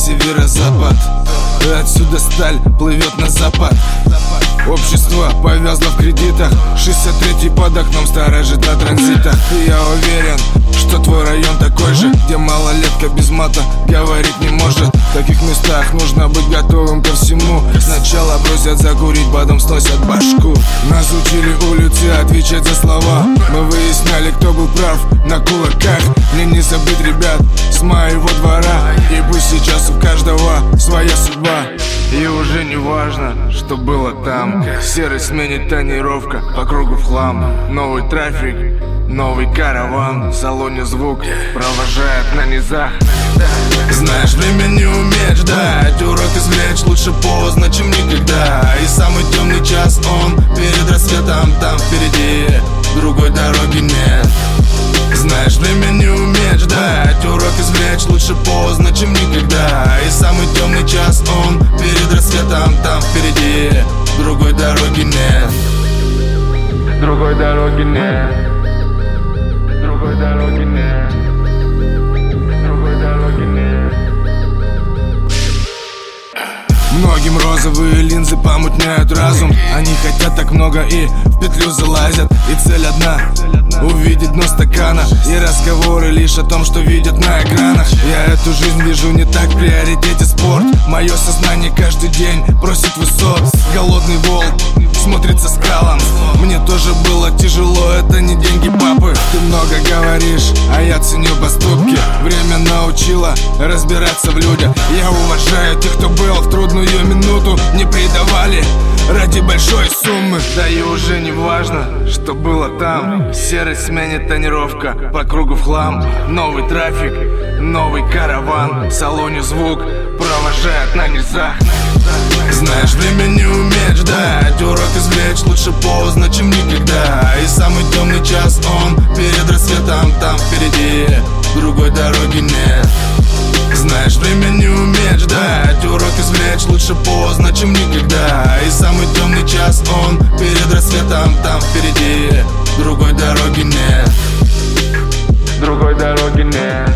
северо-запад. Отсюда сталь плывет на запад. Общество повязло в кредитах. 63-й под окном, старая жита транзита. И я уверен, что твой район такой же, где малолетка без мата говорить не может. В таких местах нужно быть готовым ко всему. Сначала бросят закурить, потом сносят башку. Нас учили улицы отвечать за слова. Мы выясняли, кто был прав на кулаках. Мне не забыть ребят с моего двора. И пусть сейчас у каждого своя судьба. И уже не важно, что было там. Серость сменит тонировка, по кругу в хлам. Новый трафик, новый караван. В салоне звук провожает на низах. Знаешь, время не умеет ждать. Урок извлечь лучше поздно, чем никогда. И самый темный час он перед рассветом. Там впереди другой дороги нет. Знаешь, время не умеет ждать. Урок извлечь лучше поздно, чем никогда. И самый темный час он перед рассветом. Там впереди другой дороги нет. Другой дороги нет. Другой дороги нет. Другой дороги нет. Многим розовые линзы помутняют разум. Они хотят так много и в петлю залазят. И цель одна — увидеть дно стакана. И разговоры лишь о том, что видят на экранах. Я эту жизнь вижу не так, в приоритете спорт. Мое сознание каждый день просит высот. Голодный волк смотрится скалом. Мне тоже было тяжело, это не деньги папы. Ты много говоришь, а я ценю поступки. Время научило разбираться в людях. Я уважаю тех, кто был в трудную минуту. Не предавали ради большой суммы. Да и уже не важно, что было там. Серость сменит тонировка, по кругу в хлам. Новый трафик, новый караван. В салоне звук провожает на низах. Знаешь, время не умеет ждать. Урок извлечь лучше поздно, чем никогда. И самый темный час он перед рассветом. Там впереди другой дороги нет. Знаешь, время не умеет ждать. Урок извлечь лучше поздно, чем никогда. И самый темный час он перед рассветом. Там впереди другой дороги нет. Другой дороги нет.